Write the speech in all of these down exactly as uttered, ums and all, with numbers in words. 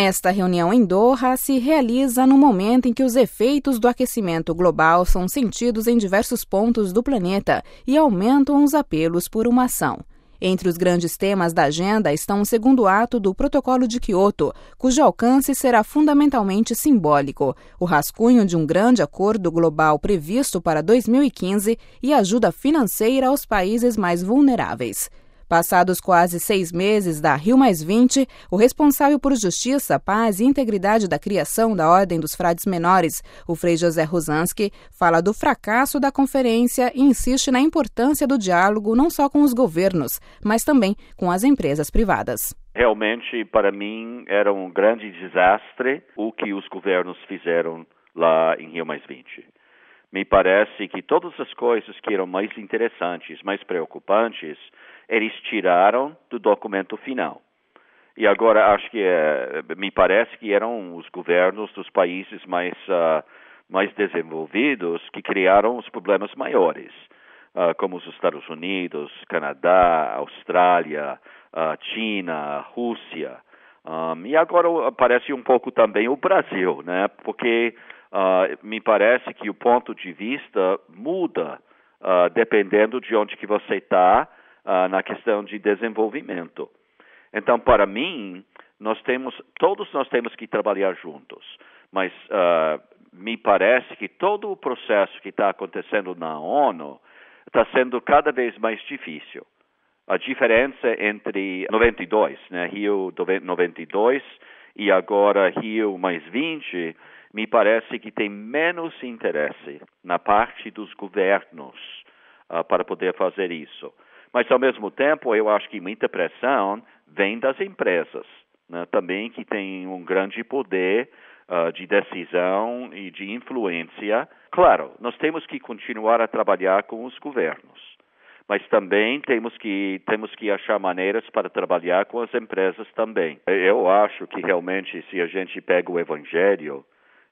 Esta reunião em Doha se realiza no momento em que os efeitos do aquecimento global são sentidos em diversos pontos do planeta e aumentam os apelos por uma ação. Entre os grandes temas da agenda estão o segundo ato do Protocolo de Quioto, cujo alcance será fundamentalmente simbólico, o rascunho de um grande acordo global previsto para dois mil e quinze e ajuda financeira aos países mais vulneráveis. Passados quase seis meses da Rio mais vinte, o responsável por Justiça, Paz e Integridade da criação da Ordem dos Frades Menores, o Frei José Rosansky, fala do fracasso da conferência e insiste na importância do diálogo não só com os governos, mas também com as empresas privadas. Realmente, para mim, era um grande desastre o que os governos fizeram lá em Rio mais vinte. Me parece que todas as coisas que eram mais interessantes, mais preocupantes, eles tiraram do documento final. E agora acho que é, me parece que eram os governos dos países mais, uh, mais desenvolvidos que criaram os problemas maiores, uh, como os Estados Unidos, Canadá, Austrália, uh, China, Rússia. Um, e agora aparece um pouco também o Brasil, né? Porque uh, me parece que o ponto de vista muda uh, dependendo de onde que você está uh, na questão de desenvolvimento. Então, para mim, nós temos, todos nós temos que trabalhar juntos, mas uh, me parece que todo o processo que está acontecendo na ONU está sendo cada vez mais difícil. A diferença entre noventa e dois, né, Rio noventa e dois e agora Rio mais vinte, me parece que tem menos interesse na parte dos governos uh, para poder fazer isso. Mas, ao mesmo tempo, eu acho que muita pressão vem das empresas, né, também que têm um grande poder uh, de decisão e de influência. Claro, nós temos que continuar a trabalhar com os governos. Mas também temos que, temos que achar maneiras para trabalhar com as empresas também. Eu acho que realmente se a gente pega o Evangelho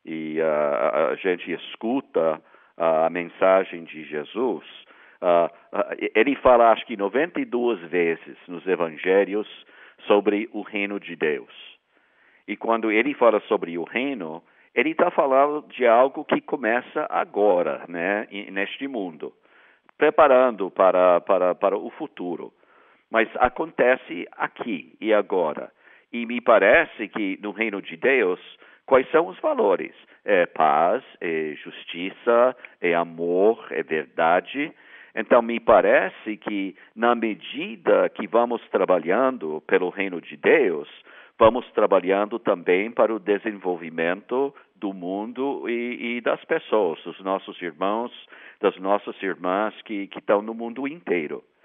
e uh, a gente escuta uh, a mensagem de Jesus, uh, uh, ele fala acho que noventa e duas vezes nos Evangelhos sobre o reino de Deus. E quando ele fala sobre o reino, ele está falando de algo que começa agora, né, neste mundo, preparando para, para, para o futuro. Mas acontece aqui e agora. E me parece que no reino de Deus, quais são os valores? É paz, é justiça, é amor, é verdade. Então, me parece que na medida que vamos trabalhando pelo reino de Deus, vamos trabalhando também para o desenvolvimento do mundo e, e das pessoas, dos nossos irmãos, das nossas irmãs que, que estão no mundo inteiro.